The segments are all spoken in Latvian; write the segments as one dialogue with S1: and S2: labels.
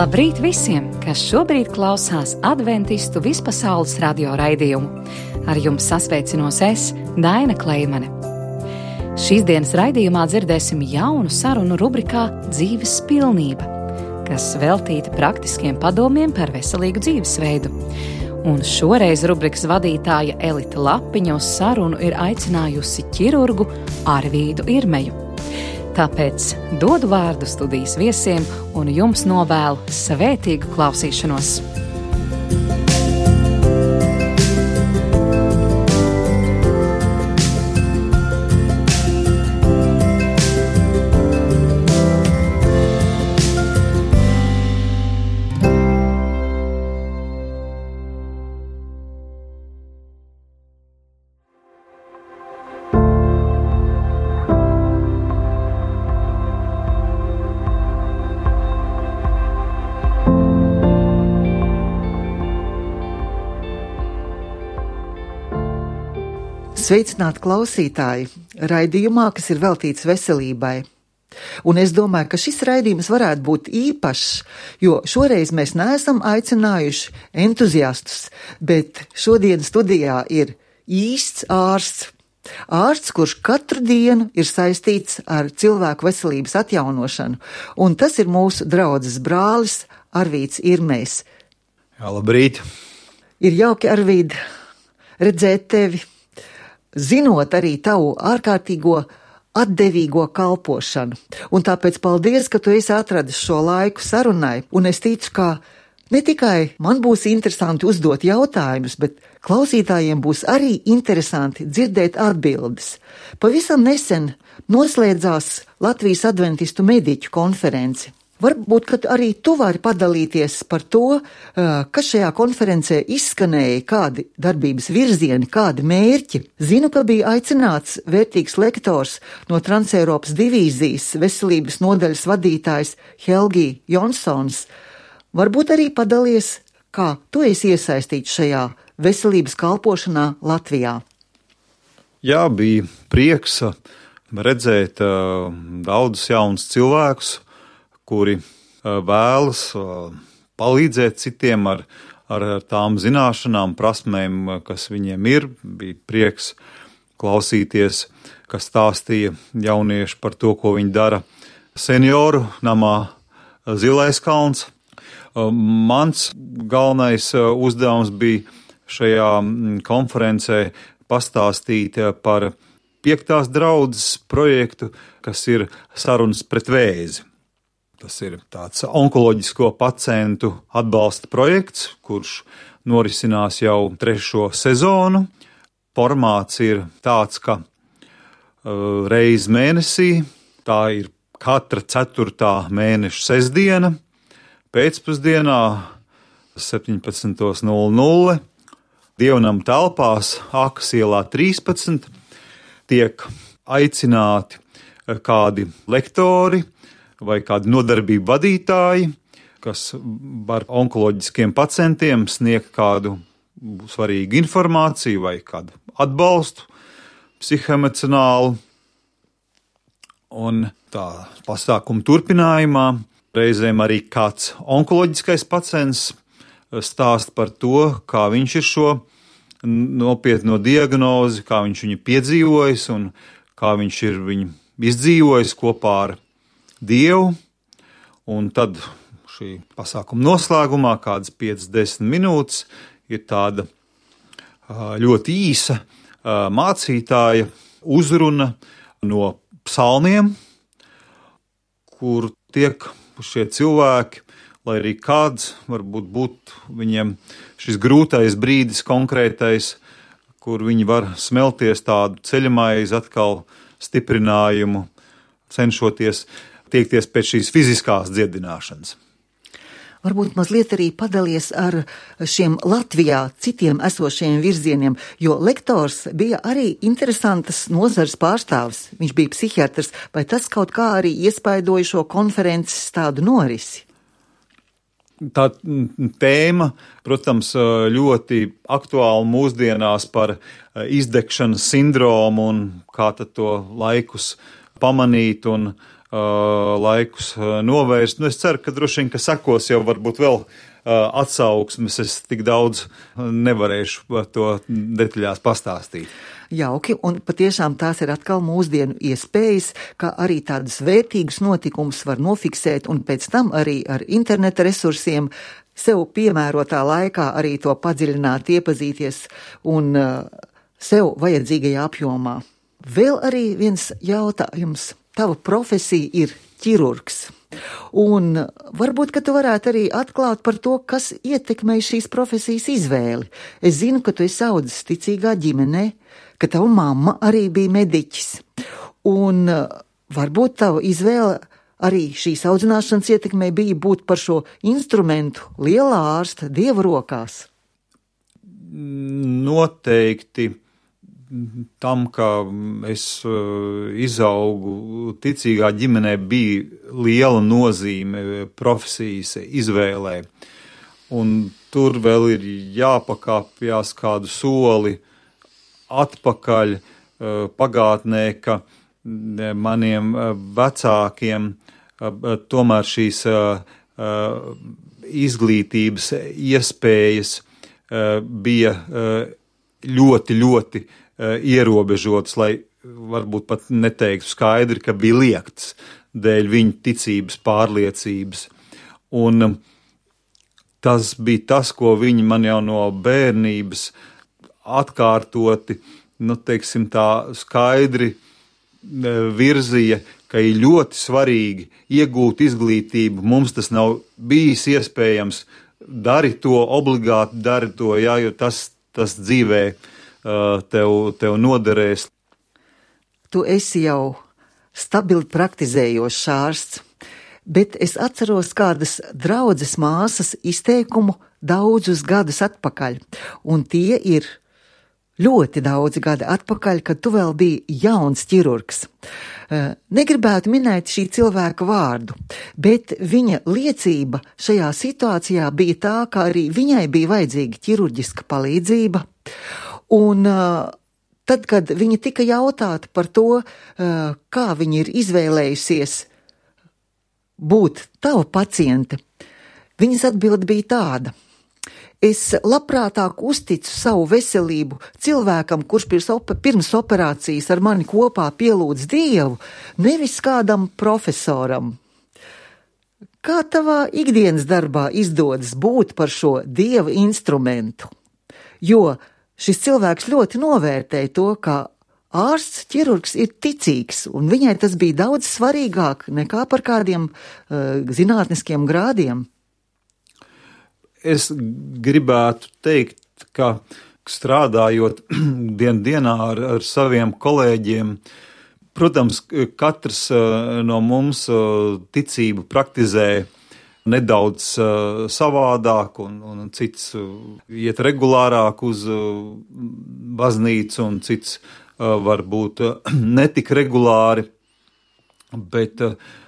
S1: Labrīt visiem, kas šobrīd klausās Adventistu vispasaules radio raidījumu. Ar jums sasveicinos es, Daina Kleimane. Šīs dienas raidījumā dzirdēsim jaunu sarunu rubrikā Dzīves pilnība, kas veltīta praktiskiem padomiem par veselīgu dzīvesveidu. Un šoreiz rubrikas vadītāja Elita Lapiņa uz sarunu ir aicinājusi ķirurgu Arvīdu Irmeju. Tāpēc dodu vārdu studijas viesiem un jums novēlu svētīgu klausīšanos.
S2: Sveicināti klausītāji raidījumā, kas ir veltīts veselībai. Un es domāju, ka šis raidījums varētu būt īpašs, jo šoreiz mēs neesam aicinājuši entuziastus, bet šodien studijā ir īsts ārsts. Ārsts, kurš katru dienu ir saistīts ar cilvēku veselības atjaunošanu, un tas ir mūsu draudzes brālis Arvīds Irmejs.
S3: Jā, labrīt!
S2: Ir jauki, Arvīd, redzēt tevi. Zinot arī tavu ārkārtīgo atdevīgo kalpošanu. Un tāpēc paldies, ka tu esi atradis šo laiku sarunai. Un es ticu, ka ne tikai man būs interesanti uzdot jautājumus, bet klausītājiem būs arī interesanti dzirdēt atbildes. Pavisam nesen noslēdzās Latvijas adventistu mediķu konference. Varbūt, ka arī tu vari padalīties par to, kas šajā konferencē izskanēja, kādi darbības virzieni, kādi mērķi. Zinu, ka bija aicināts vērtīgs lektors no Transeiropas divīzijas veselības nodaļas vadītājs Helgi Jonsons. Varbūt arī padalies, kā tu esi iesaistīts šajā veselības kalpošanā Latvijā.
S3: Jā, bija prieks redzēt daudzus jaunus cilvēkus, kuri vēlas palīdzēt citiem ar tām zināšanām, prasmēm, kas viņiem ir. Bija prieks klausīties, kas stāstīja jaunieši par to, ko viņi dara senioru namā Zilais kalns. Mans galvenais uzdevums bija šajā konferencē pastāstīt par 5. draudzes projektu, kas ir sarunas pret vēzi. Tas ir tāds onkoloģisko pacientu atbalsta projekts, kurš norisinās jau 3. sezonu. Formāts ir tāds, ka reiz mēnesī, tā ir katra 4. mēneša sestdiena, pēcpusdienā 17:00 Dievnam telpās Akas ielā 13 tiek aicināti kādi lektori vai kādi nodarbību vadītāji, kas var onkoloģiskiem pacientiem sniegt kādu svarīgu informāciju vai kādu atbalstu psihoemocionālu. Un tā pasākuma turpinājumā reizēm arī kāds onkoloģiskais pacients stāst par to, kā viņš ir šo nopietno diagnozi, kā viņš viņu piedzīvojis un kā viņš ir viņu izdzīvojis kopā ar Dievu, un tad šī pasākuma noslēgumā kādas 5-10 minūtes ir tāda ļoti īsa mācītāja uzruna no psalmiem, kur tiek šie cilvēki, lai arī kāds varbūt būtu viņiem šis grūtais brīdis konkrētais, kur viņi var smelties tādu ceļamaizi atkal stiprinājumu, cenšoties tiekties pēc šīs fiziskās dziedināšanas.
S2: Varbūt mazliet arī padalies ar šiem Latvijā citiem esošajiem virzieniem, jo lektors bija arī interesantas nozares pārstāvis. Viņš bija psihiatrs, vai tas kaut kā arī iespaidoja šo konferences tādu norisi?
S3: Tā tēma, protams, ļoti aktuāla mūsdienās par izdegšanas sindromu un kā tad to laikus pamanīt un laikus novērst. Es ceru, ka droši vien, ka sekos jau varbūt vēl atsauksmes, es tik daudz nevarēšu par to detaļās pastāstīt.
S2: Jauki, un patiešām tās ir atkal mūsdienu iespējas, kā arī tādus vērtīgus notikumus var nofiksēt un pēc tam arī ar interneta resursiem sev piemērotā laikā arī to padziļināt, iepazīties un sev vajadzīgajā apjomā. Vēl arī viens jautājums. Tava profesija ir ķirurgs. Un varbūt, ka tu varētu arī atklāt par to, kas ietekmē šīs profesijas izvēli. Es zinu, ka tu esi audzis ticīgā ģimenē, ka tava mamma arī bija mediķis. Un varbūt tava izvēle arī šīs audzināšanas ietekmē bija būt par šo instrumentu lielā ārsta Dieva rokās.
S3: Noteikti. Tam, ka es izaugu ticīgā ģimenē, bija liela nozīme profesijas izvēlē. Un tur vēl ir jāpakāpjas kādu soli atpakaļ pagātnē, ka maniem vecākiem tomēr šīs izglītības iespējas bija ļoti ierobežotas, lai varbūt pat neteiktu skaidri, ka bija liegts dēļ viņa ticības pārliecības. Un tas bija tas, ko viņi man jau no bērnības atkārtoti, tā skaidri virzīja, ka ir ļoti svarīgi iegūt izglītību. Mums tas nav bijis iespējams. Dari to, obligāti dari to, jā, jo tas dzīvē tev noderēs.
S2: Tu esi jau stabili praktizējošs ārsts, bet es atceros kādas draudzes māsas izteikumu daudzus gadus atpakaļ, un tie ir ļoti daudzi gadi atpakaļ, kad tu vēl biji jauns ķirurgs. Negribētu minēt šī cilvēka vārdu, bet viņa liecība šajā situācijā bija tā, ka arī viņai bija vajadzīga ķirurģiska palīdzība. Un tad, kad viņa tika jautāta par to, kā viņa ir izvēlējusies būt tava paciente, viņas atbilde bija tāda: es labprātāk uzticu savu veselību cilvēkam, kurš pirms operācijas ar mani kopā pielūdz Dievu, nevis kādam profesoram. Kā tavā ikdienas darbā izdodas būt par šo Dieva instrumentu? Jo šis cilvēks ļoti novērtēja to, ka ārsts, ķirurgs ir ticīgs, un viņai tas bija daudz svarīgāk nekā par kādiem zinātniskiem grādiem.
S3: Es gribētu teikt, ka strādājot dienā ar saviem kolēģiem, protams, katrs no mums ticību praktizē nedaudz savādāk, un cits iet regulārāk uz baznīcu, un cits varbūt netik regulāri, bet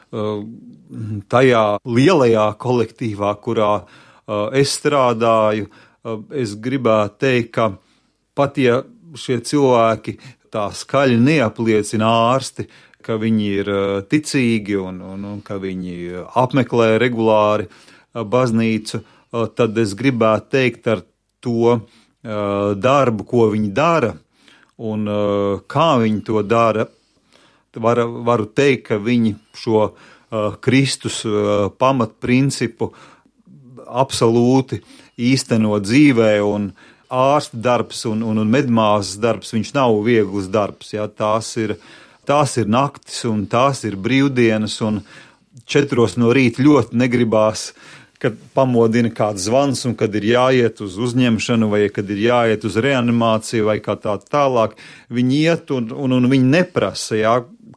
S3: tajā lielajā kolektīvā, kurā es strādāju, es gribētu teikt, ka pat ja šie cilvēki tā skaļi neapliecina ārsti, ka viņi ir ticīgi un ka viņi apmeklē regulāri baznīcu, tad es gribētu teikt ar to darbu, ko viņi dara un kā viņi to dara, varu teikt, ka viņi šo Kristus pamatprincipu absolūti īsteno dzīvē, un ārsta darbs un medmāsas darbs, viņš nav viegls darbs, jā, tās ir naktis un tās ir brīvdienas, un 4 no rīta ļoti negribās, kad pamodina kāds zvans un kad ir jāiet uz uzņemšanu vai kad ir jāiet uz reanimāciju vai kā tā tālāk. Viņi iet un viņi neprasa, jā,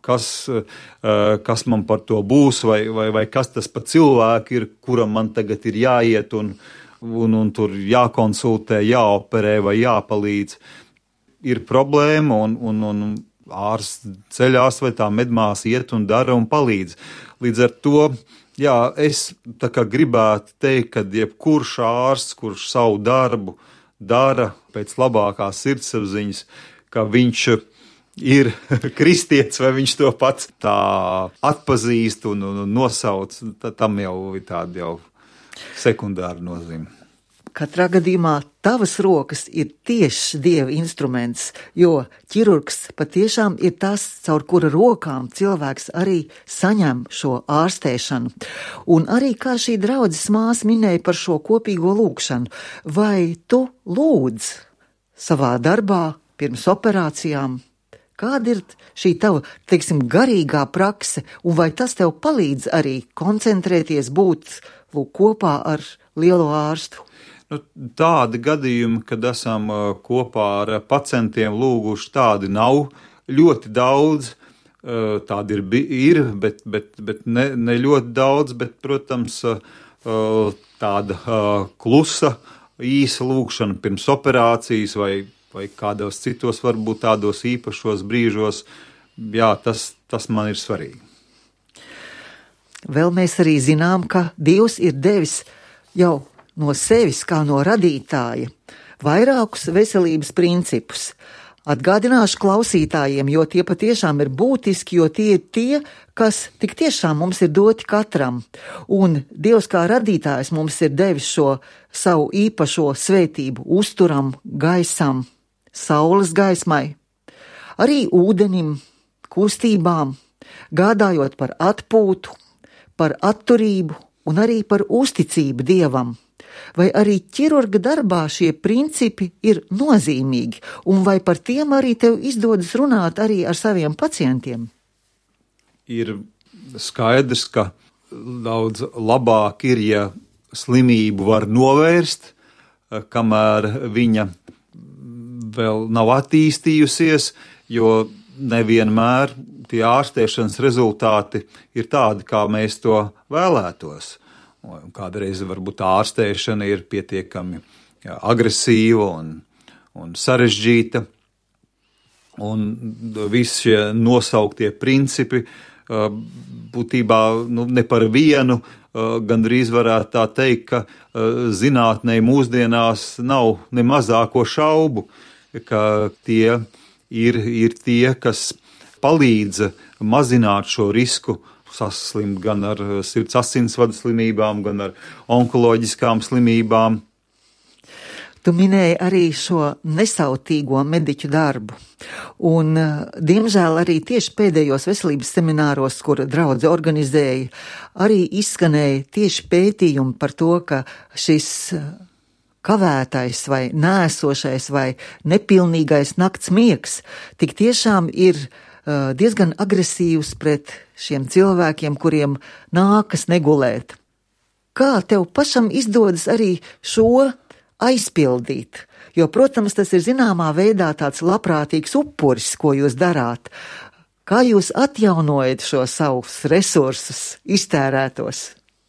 S3: kas man par to būs vai kas tas pa cilvēku ir, kuram man tagad ir jāiet un tur jākonsultē, jāoperē vai jāpalīdz. Ir problēma un ārsts ceļās vai tā medmāsa iet un dara un palīdz. Līdz ar to, jā, es tā kā gribētu teikt, ka jebkurš ārsts, kurš savu darbu dara pēc labākās sirdsapziņas, ka viņš ir kristietis, vai viņš to pats tā atpazīst un nosauc, tam jau ir tāda jau sekundāra nozīme.
S2: Katrā gadījumā tavas rokas ir tieši Dieva instruments, jo ķirurgs patiešām ir tas, caur kura rokām cilvēks arī saņem šo ārstēšanu. Un arī kā šī draudzes māsa minēja par šo kopīgo lūgšanu, vai tu lūdz savā darbā pirms operācijām? Kāda ir šī tava, teiksim, garīgā prakse, un vai tas tev palīdz arī koncentrēties, būt kopā ar lielo ārstu?
S3: Tādi gadījumi, kad esam kopā ar pacientiem lūguši, tādi nav ļoti daudz. Tādi ir bet ne ļoti daudz, bet, protams, tāda klusa, īsa lūgšana pirms operācijas vai kādos citos, varbūt tādos īpašos brīžos, jā, tas man ir svarīgi.
S2: Vēl mēs arī zinām, ka Dievs ir devis jau no sevis, kā no radītāja, vairākus veselības principus. Atgādināšu klausītājiem, jo tie patiešām ir būtiski, jo tie ir tie, kas tik tiešām mums ir doti katram. Un Dievs kā radītājs mums ir devis šo savu īpašo svētību uzturam, gaisam, saules gaismai, arī ūdenim, kustībām, gādājot par atpūtu, par atturību un arī par uzticību Dievam. Vai arī ķirurga darbā šie principi ir nozīmīgi, un vai par tiem arī tev izdodas runāt arī ar saviem pacientiem?
S3: Ir skaidrs, ka daudz labāk ir, ja slimību var novērst, kamēr viņa vēl nav attīstījusies, jo nevienmēr tie ārstēšanas rezultāti ir tādi, kā mēs to vēlētos. Kādreiz varbūt ārstēšana ir pietiekami agresīva un sarežģīta, un visi šie nosauktie principi būtībā ne par vienu, gandrīz varētu tā teikt, ka zinātnē mūsdienās nav ne mazāko šaubu, ka tie ir tie, kas palīdz mazināt šo risku saslimt gan ar sirds asinsvadu slimībām, gan ar onkoloģiskām slimībām.
S2: Tu minēji arī šo nesautīgo mediķu darbu. Un, diemžēl, arī tieši pēdējos veselības semināros, kur draudze organizēja, arī izskanēja tieši pētījumi par to, ka šis kavētais vai nēsošais vai nepilnīgais nakts miegs tik tiešām ir diezgan agresīvs pret šiem cilvēkiem, kuriem nākas negulēt. Kā tev pašam izdodas arī šo aizpildīt? Jo, protams, tas ir zināmā veidā tāds labprātīgs upuris, ko jūs darāt. Kā jūs atjaunojat šo savus resursus iztērētos?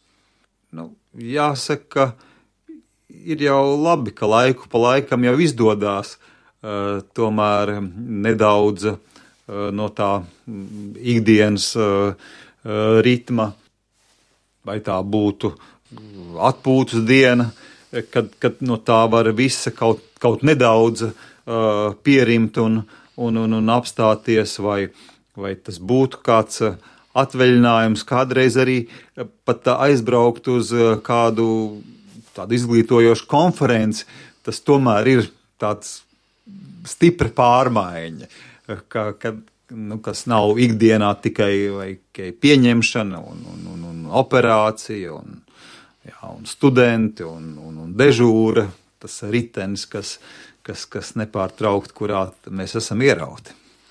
S3: Jāsaka, ir jau labi, ka laiku pa laikam jau izdodās tomēr nedaudz no tā ikdienas ritma, vai tā būtu atpūtas diena, kad no tā var visa kaut nedaudz pierimt un apstāties, vai tas būtu kāds atvaļinājums, kādreiz arī pat aizbraukt uz kādu tādu izglītojošu konferenci, tas tomēr ir tāds stipra pārmaiņa. Kas nav ikdienā tikai pieņemšana un operācija un studenti un dežūra, tas ritenis, kas nepārtraukt, kurā mēs esam ierauti.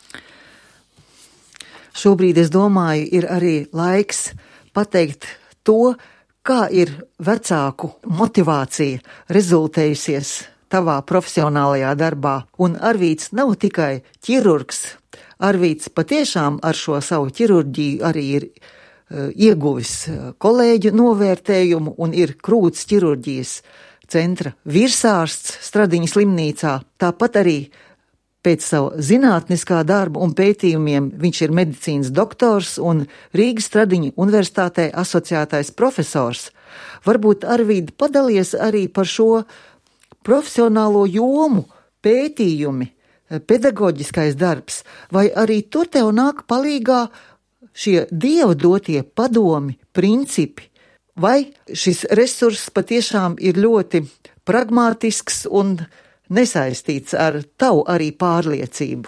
S2: Šobrīd, es domāju, ir arī laiks pateikt to, kā ir vecāku motivācija rezultējusies tavā profesionālajā darbā, un Arvīds nav tikai ķirurgs. Arvīds patiešām ar šo savu ķirurģiju arī ir ieguvis kolēģu novērtējumu un ir Krūts ķirurģijas centra virsārsts Stradiņas slimnīcā. Tāpat arī pēc savu zinātniskā darba un pētījumiem viņš ir medicīnas doktors un Rīgas Stradiņu universitātē asociētais profesors. Varbūt, Arvīd, padalies arī par šo profesionālo jomu pētījumi, pedagoģiskais darbs, vai arī tur tev nāk palīgā šie Dieva dotie padomi, principi, vai šis resurss patiešām ir ļoti pragmātisks un nesaistīts ar tavu arī pārliecību?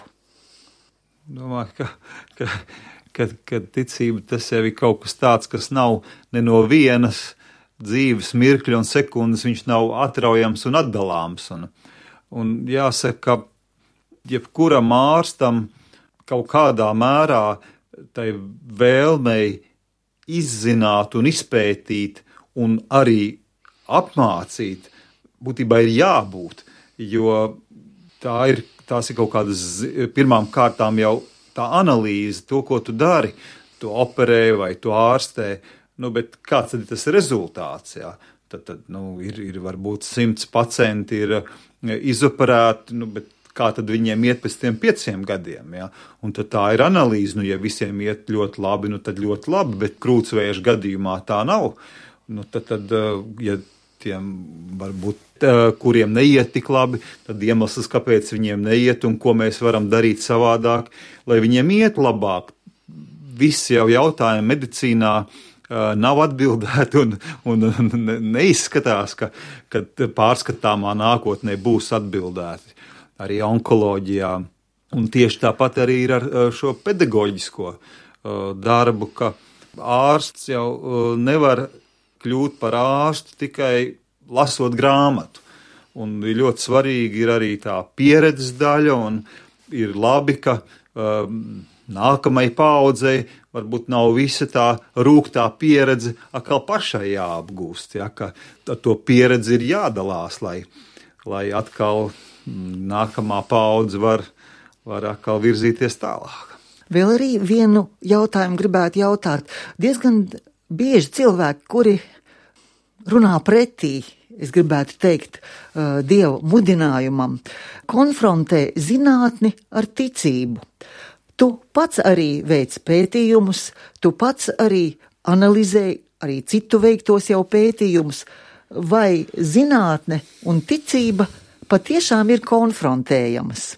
S3: Domāju, ka ticība tas jau ir kaut kas tāds, kas nav ne no vienas dzīves mirkļa un sekundes, viņš nav atraujams un atdalāms. Un jāsaka, ka jebkuram ārstam kaut kādā mērā tai vēlmei izzināt un izpētīt un arī apmācīt būtībā ir jābūt, jo tās ir kaut kādas pirmām kārtām jau tā analīze, to, ko tu dari, to operē vai to ārstē, bet kāds tad ir tas rezultāts, jā? Tad ir varbūt 100 pacienti ir izoperēti, bet kā tad viņiem iet pēc tiem 5 gadiem, jā? Un tad tā ir analīze, ja visiem iet ļoti labi, tad ļoti labi, bet krūtsvēju gadījumā tā nav. Tad ja tiem varbūt, kuriem neiet tik labi, tad iemesls, kāpēc viņiem neiet un ko mēs varam darīt savādāk, lai viņiem iet labāk. Visi jau jautājumi medicīnā nav atbildēti un neizskatās, ka pārskatāmā nākotnē būs atbildēti arī onkoloģijā. Un tieši tāpat arī ir ar šo pedagoģisko darbu, ka ārsts jau nevar kļūt par ārstu tikai lasot grāmatu. Un ļoti svarīgi ir arī tā pieredzes daļa, un ir labi, ka nākamai paudzei varbūt nav visa tā rūgtā pieredze atkal pašai jāapgūst, ja, ka to pieredzi ir jādalās, lai atkal nākamā paudze var atkal virzīties tālāk.
S2: Vēl arī vienu jautājumu gribētu jautāt. Diezgan bieži cilvēki, kuri runā pretī, es gribētu teikt, Dieva mudinājumam, konfrontē zinātni ar ticību. Tu pats arī veic pētījumus, tu pats arī analizē arī citu veiktos jau pētījumus, vai zinātne un ticība patiešām ir konfrontējamas?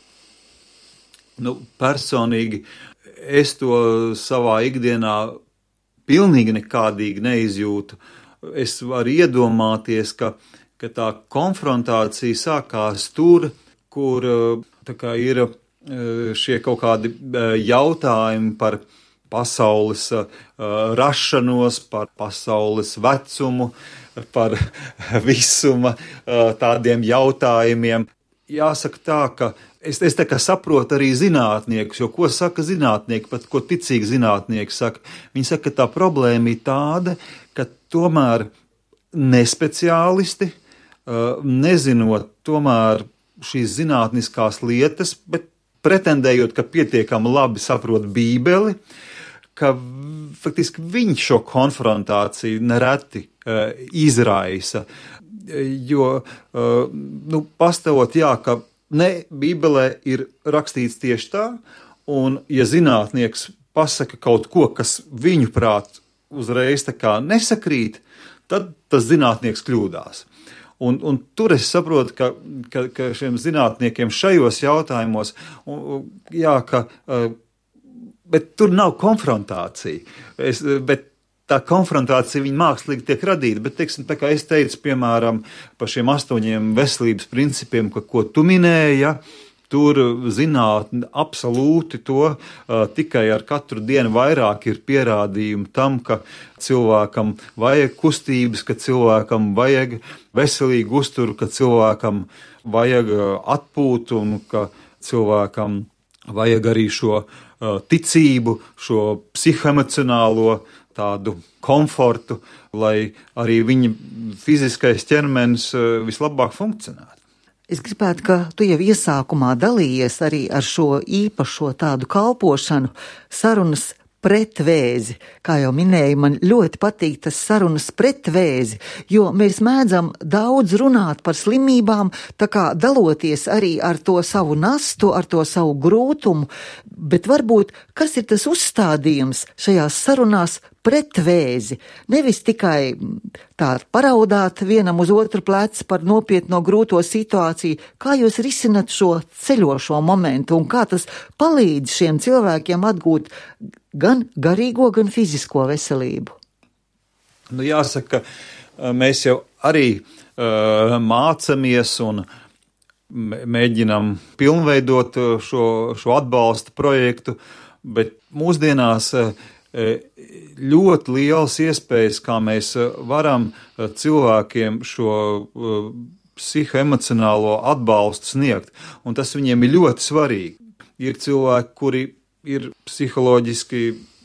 S3: Personīgi es to savā ikdienā pilnīgi nekādīgi neizjūtu. Es varu iedomāties, ka tā konfrontācija sākās tur, kur ir šie kaut kādi jautājumi par pasaules rašanos, par pasaules vecumu, par visuma tādiem jautājumiem. Jāsaka tā, ka es tā kā saprotu arī zinātniekus, jo ko saka zinātnieki, pat ko ticīgi zinātnieki saka? Viņi saka, ka tā problēma ir tāda, ka tomēr nespeciālisti, nezinot tomēr šīs zinātniskās lietas, bet pretendējot, ka pietiekami labi saprot Bībeli, ka faktiski viņi šo konfrontāciju nereti izraisa. Jo, pastāvot, ka ne Bībelē ir rakstīts tieši tā, un ja zinātnieks pasaka kaut ko, kas viņu prāt uzreiz tā kā nesakrīt, tad tas zinātnieks kļūdās. Un tur es saprotu, ka šiem zinātniekiem šajos jautājumos, bet tur nav konfrontācija. Bet tā konfrontācija viņa mākslīgi tiek radīta, bet, teiksim, tā kā es teicu, piemēram, par šiem 8 veselības principiem, ko tu minēji, ja, tur zinātne absolūti to tikai ar katru dienu vairāk ir pierādījumi tam, ka cilvēkam vajag kustības, ka cilvēkam vajag veselīgu uzturu, ka cilvēkam vajag atpūtu un ka cilvēkam vajag arī šo ticību, šo psihoemocionālo tādu komfortu, lai arī viņa fiziskais ķermenis vislabāk funkcionētu.
S2: Es gribētu, ka tu jau iesākumā dalījies arī ar šo īpašo tādu kalpošanu sarunas pret vēzi. Kā jau minēju, man ļoti patīk tas sarunas pret vēzi, jo mēs mēdzam daudz runāt par slimībām, tā kā daloties arī ar to savu nastu, ar to savu grūtumu, bet varbūt kas ir tas uzstādījums šajās sarunās pret vēzi? Nevis tikai tā paraudāt vienam uz otru plecu par nopietno grūto situāciju, kā jūs risinat šo ceļošo momentu un kā tas palīdz šiem cilvēkiem atgūt gan garīgo, gan fizisko veselību?
S3: Nu, jāsaka, mēs jau arī mācamies un mēģinam pilnveidot šo atbalsta projektu, bet mūsdienās ļoti liels iespējas, kā mēs varam cilvēkiem šo psihoemocionālo atbalstu sniegt, un tas viņiem ir ļoti svarīgi. Ir cilvēki, kuri ir psiholoģiski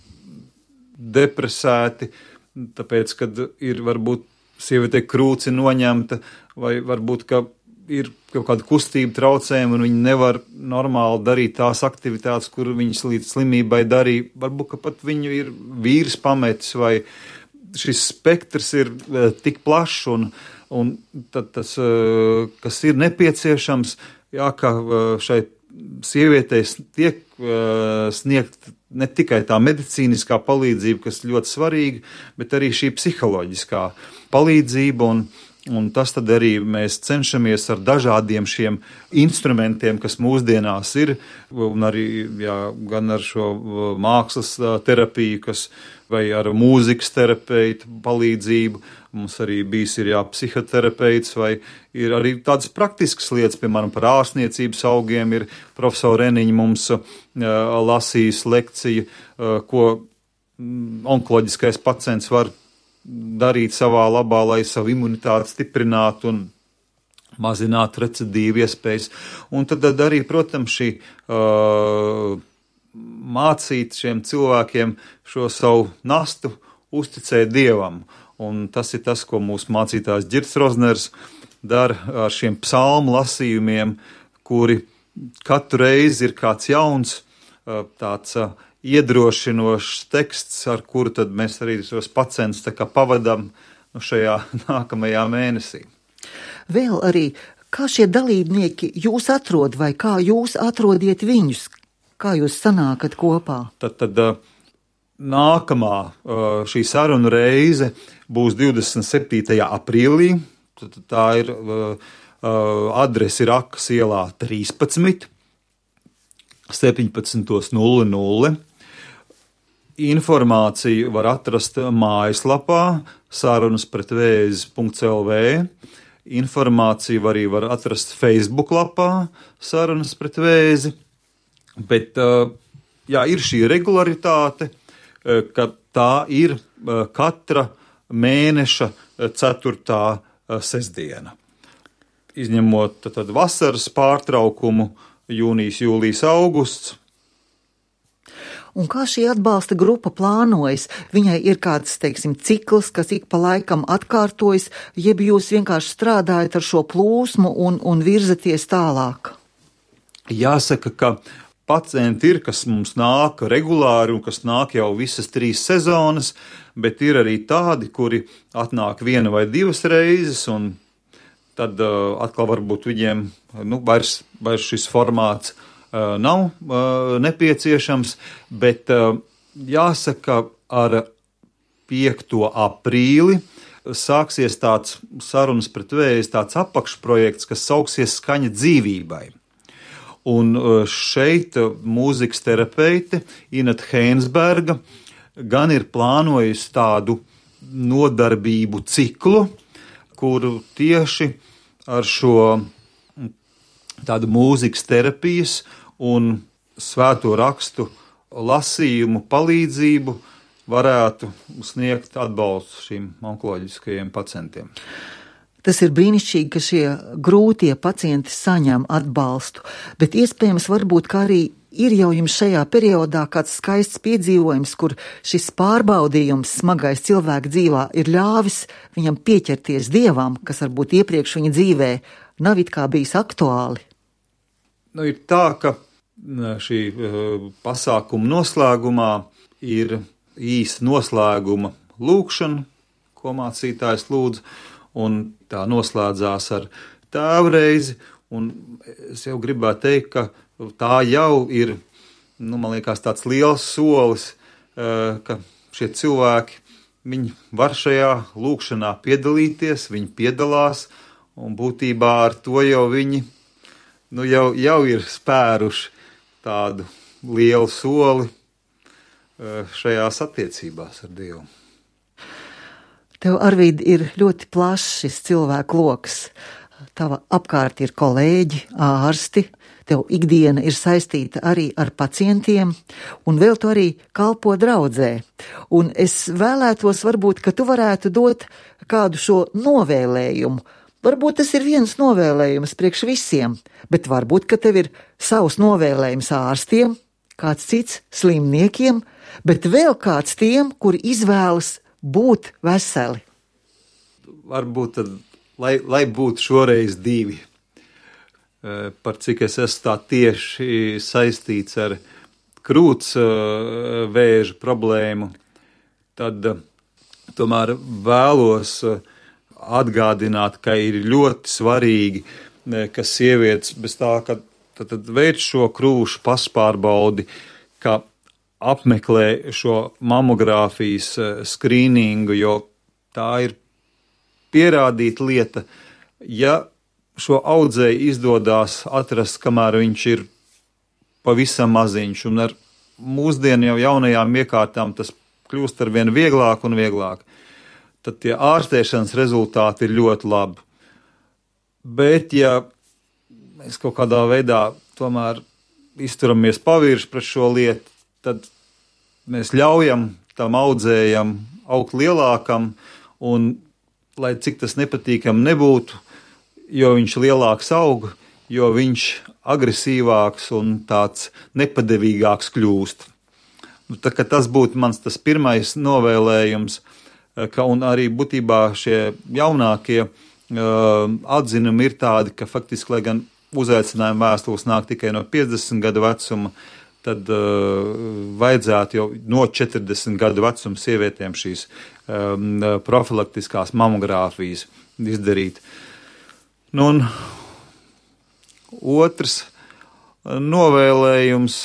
S3: depresēti, tāpēc, kad ir varbūt sievietei krūce noņemta, vai varbūt, ka ir kaut kāda kustība traucējuma un viņi nevar normāli darīt tās aktivitātes, kur viņas līdz slimībai darīja. Varbūt, ka pat viņu ir vīrs pametis vai šis spektrs ir tik plašs un tad tas, kas ir nepieciešams, jā, ka šai sievietei tiek sniegt ne tikai tā medicīniskā palīdzība, kas ļoti svarīga, bet arī šī psiholoģiskā palīdzība un tas tad arī mēs cenšamies ar dažādiem šiem instrumentiem, kas mūsdienās ir, un arī gan ar šo mākslas terapiju, vai ar mūzikas terapeitu palīdzību. Mums arī bijis ir psihoterapeits, vai ir arī tādas praktiskas lietas, piemēram, par ārstniecības augiem. Ir profesora Reniņa mums lasījis lekciju, ko onkoloģiskais pacients var darīt savā labā, lai savu imunitāti stiprinātu un mazinātu recidīvu iespējas. Un tad arī, protams, šī mācīt šiem cilvēkiem šo savu nastu uzticēt Dievam. Un tas ir tas, ko mūsu mācītājs Ģirds Rozners dara ar šiem psalmu lasījumiem, kuri katru reizi ir kāds jauns, tāds iedrošinošs teksts, ar kuru tad mēs arī šos pacientus tā kā pavadam šajā nākamajā mēnesī.
S2: Vēl arī, kā šie dalībnieki jūs atrod vai kā jūs atrodiet viņus? Kā jūs sanākat kopā? Tad
S3: nākamā šī saruna reize būs 27. aprīlī. Tā ir adrese Rakas ielā 13, 17:00. Informāciju var atrast mājaslapā sarunaspretvēzi.lv. Informāciju arī var atrast Facebook lapā Sarunas pret vēzi. Bet ir šī regularitāte, ka tā ir katra mēneša 4. sestdiena. Izņemot tad vasaras pārtraukumu jūnijas, jūlijas, augusts.
S2: Un kā šī atbalsta grupa plānojas? Viņai ir kāds, cikls, kas ik pa laikam atkārtojas, jeb jūs vienkārši strādājat ar šo plūsmu un virzaties tālāk?
S3: Jāsaka, ka pacienti ir, kas mums nāk regulāri un kas nāk jau visas 3 sezonas, bet ir arī tādi, kuri atnāk 1 vai 2 reizes, un tad atkal varbūt viņiem vairs šis formāts nav nepieciešams, bet jāsaka, ar 5. aprīli sāksies tāds sarunas pret vēzi, tāds apakšprojekts, kas sauksies Skaņa dzīvībai. Un šeit mūzikas terapeite Ineta Heinsberga gan ir plānojusi tādu nodarbību ciklu, kuru tieši ar šo tādu mūzikas terapijas un svēto rakstu lasījumu palīdzību varētu sniegt atbalstu šīm onkoloģiskajiem pacientiem.
S2: Tas ir brīnišķīgi, ka šie grūtie pacienti saņem atbalstu, bet iespējams varbūt, ka arī ir jau jums šajā periodā kāds skaists piedzīvojums, kur šis pārbaudījums smagais cilvēka dzīvā ir ļāvis viņam pieķerties Dievam, kas varbūt iepriekš viņa dzīvē nav it kā bijis aktuāli.
S3: Ir tā, ka šī pasākuma noslēgumā ir īsta noslēguma lūkšana, ko mācītājs lūdz, un tā noslēdzās ar tēvreizi, un es jau gribētu teikt, ka tā jau ir, man liekas, tāds liels solis, ka šie cilvēki, viņi var šajā lūkšanā piedalīties, viņi piedalās, un būtībā ar to jau viņi jau ir spēruši tādu lielu soli šajās attiecībās ar Dievu.
S2: Tev, Arvīd, ir ļoti plašs šis cilvēku loks. Tava apkārt ir kolēģi, ārsti, tev ikdiena ir saistīta arī ar pacientiem, un vēl tu arī kalpo draudzē. Un es vēlētos varbūt, ka tu varētu dot kādu šo novēlējumu. Varbūt tas ir viens novēlējums priekš visiem, bet varbūt, ka tev ir savs novēlējums ārstiem, kāds cits slimniekiem, bet vēl kāds tiem, kuri izvēlas būt veseli.
S3: Varbūt tad, lai būtu šoreiz divi, par cik es esmu tā tieši saistīts ar krūts vēža problēmu, tad tomēr vēlos atgādināt, ka ir ļoti svarīgi, ka sievietes bez tā, ka tad veic šo krūšu paspārbaudi, ka apmeklē šo mamogrāfijas skrīningu, jo tā ir pierādīta lieta. Ja šo audzēju izdodās atrast, kamēr viņš ir pavisam maziņš, un ar mūsdienu jau jaunajām iekārtām tas kļūst arvien vieglāk un vieglāk, tad tie ārstēšanas rezultāti ir ļoti labi. Bet, ja mēs kaut kādā veidā tomēr izturamies pavirši pret šo lietu, tad mēs ļaujam tam audzējam augt lielākam, un lai cik tas nepatīkam nebūtu, jo viņš lielāks aug, jo viņš agresīvāks un tāds nepadevīgāks kļūst. Tā kā tas būtu mans tas pirmais novēlējums, ka un arī būtībā šie jaunākie atzinumi ir tādi, ka faktiski, lai gan uzaicinājuma vēstules nāk tikai no 50 gadu vecuma, tad vajadzētu jau no 40 gadu vecuma sievietēm šīs profilaktiskās mamogrāfijas izdarīt. Un otrs novēlējums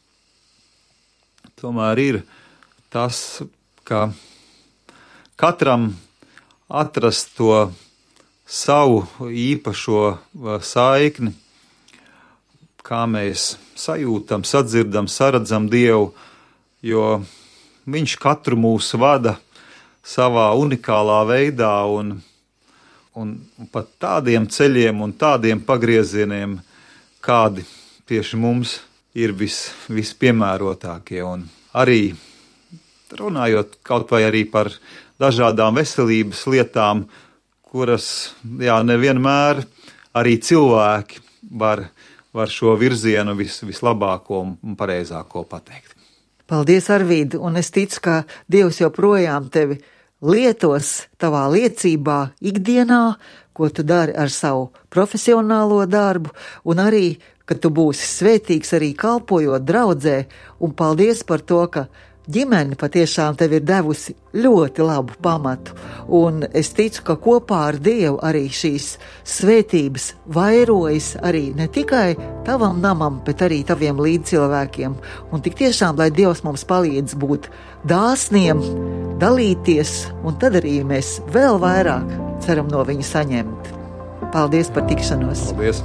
S3: tomēr ir tas, ka katram atrast to savu īpašo saikni, kā mēs sajūtam, sadzirdam, saredzam Dievu, jo viņš katru mūs vada savā unikālā veidā un pat tādiem ceļiem un tādiem pagriezieniem, kādi tieši mums ir vispiemērotākie. Un arī runājot kaut vai arī par dažādām veselības lietām, kuras, nevienmēr arī cilvēki var šo virzienu vislabāko un pareizāko pateikt.
S2: Paldies, Arvīd, un es ticu, ka Dievs joprojām tevi lietos tavā liecībā ikdienā, ko tu dari ar savu profesionālo darbu, un arī, ka tu būsi svētīgs arī kalpojot draudzē, un paldies par to, ka ģimene patiešām tev ir devusi ļoti labu pamatu, un es ticu, ka kopā ar Dievu arī šīs svētības vairojas arī ne tikai tavam namam, bet arī taviem līdzcilvēkiem. Un tik tiešām, lai Dievs mums palīdz būt dāsniem, dalīties, un tad arī mēs vēl vairāk ceram no viņa saņemt. Paldies par tikšanos!
S3: Paldies!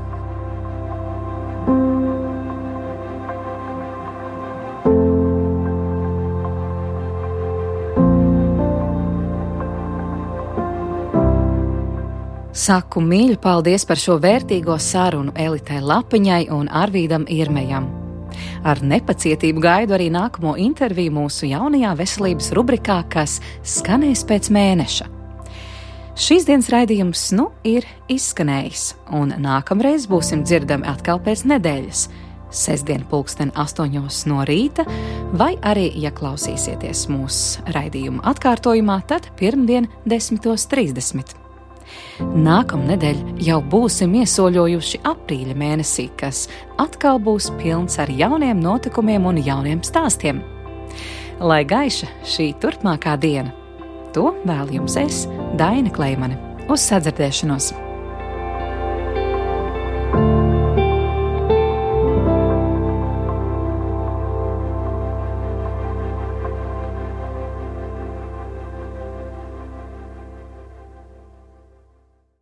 S1: Saku mīļu paldies par šo vērtīgo sarunu Elitei Lapiņai un Arvīdam Irmejam. Ar nepacietību gaidu arī nākamo interviju mūsu jaunajā veselības rubrikā, kas skanēs pēc mēneša. Šīs dienas raidījums ir izskanējis, un nākamreiz būsim dzirdami atkal pēc nedēļas, sestdien 8:00 no rīta, vai arī, ja klausīsieties mūsu raidījuma atkārtojumā, tad pirmdien 10:30. Nākamnedēļ jau būsim iesoļojuši aprīļa mēnesī, kas atkal būs pilns ar jauniem notikumiem un jauniem stāstiem. Lai gaiša šī turpmākā diena, to vēl jums es, Daina Kleimane. Uz sadzirdēšanos!